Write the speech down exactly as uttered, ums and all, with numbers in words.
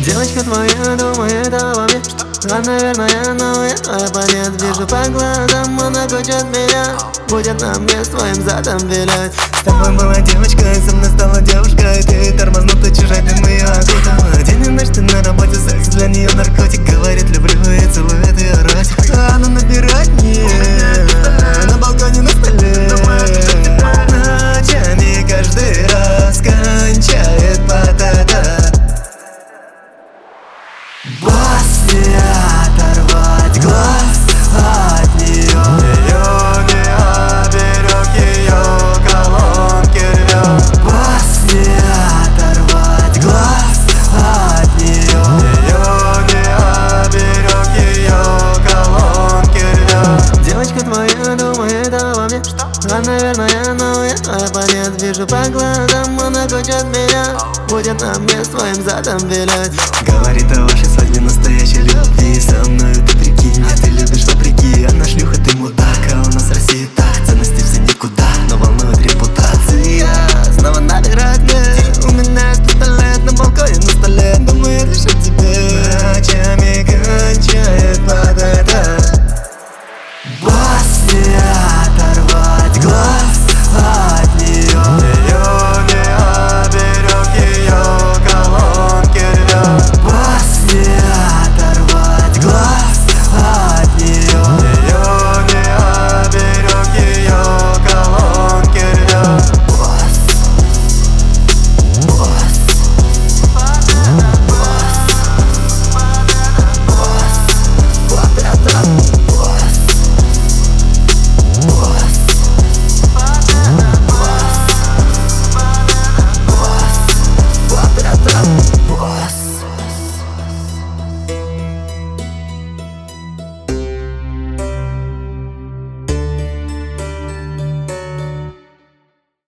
Девочка твоя думает обо мне, а, наверное, но я твоя планета. Вижу по глазам, она хочет меня, будет на мне своим задом вилять. С тобой была девочка, со мной стала девушкой. Ты тормознутый, чужой, ты ее окутала. День и ночь ты на работе, секс для нее наркотик. Говорит, люблю и целует ее ротик. А она набирает мне на балконе, на столе. Ночами каждый раз кончает потата. Бас, не оторвать глаз от нее. Ее не оберег, ее колонки рвет. Бас, не оторвать глаз от нее. Ее не оберег, ее колонки рвет. Девочка твоя думает обо мне, а, наверное, но я твоя планета. Вижу по глазам, она хочет меня, будет на мне своим задом вилять. Говорит о вашей свадьбе, настоящей любви. Со мною ты прикинь, а ты любишь вопреки. Она шлюха, ты мудак, а у нас в России так. Ценности все никуда, но волнует репутация. Снова набирает мне, у меня есть пистолет на балконе, на столе. Думает лишь о тебе, ночами кончает под это. Бас, не оторвать глаз от нее. Ее не оберег, ее колонки рвет. Бас, не оторвать глаз от нее. Ее не оберег, ее колонки рвет. Бас, бас, бас, бас, квадрат. Quadratra.